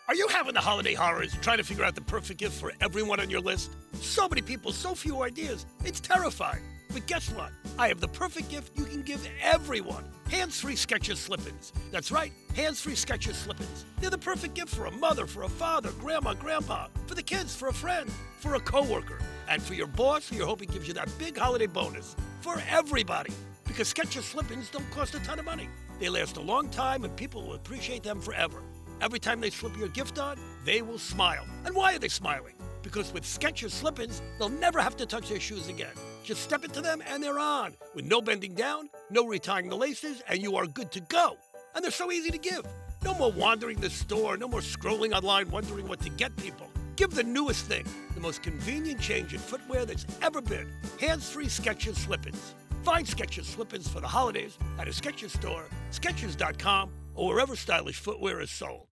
Are you having the holiday horrors trying to figure out the perfect gift for everyone on your list? So many people, so few ideas. It's terrifying. But guess what? I have the perfect gift you can give everyone. Hands-free Skechers Slip-ins. That's right, hands-free Skechers Slip-ins. They're the perfect gift for a mother, for a father, grandma, grandpa, for the kids, for a friend, for a coworker, and for your boss who you're hoping gives you that big holiday bonus. For everybody. Because Skechers Slip-ins don't cost a ton of money. They last a long time and people will appreciate them forever. Every time they slip your gift on, they will smile. And why are they smiling? Because with Skechers Slip-ins, they'll never have to touch their shoes again. Just step into them and they're on, with no bending down, no retying the laces, and you are good to go. And they're so easy to give. No more wandering the store, no more scrolling online wondering what to get people. Give the newest thing, the most convenient change in footwear that's ever been. Hands-free Skechers Slip-ins. Find Skechers Slip-ins for the holidays at a Skechers store, Skechers.com, or wherever stylish footwear is sold.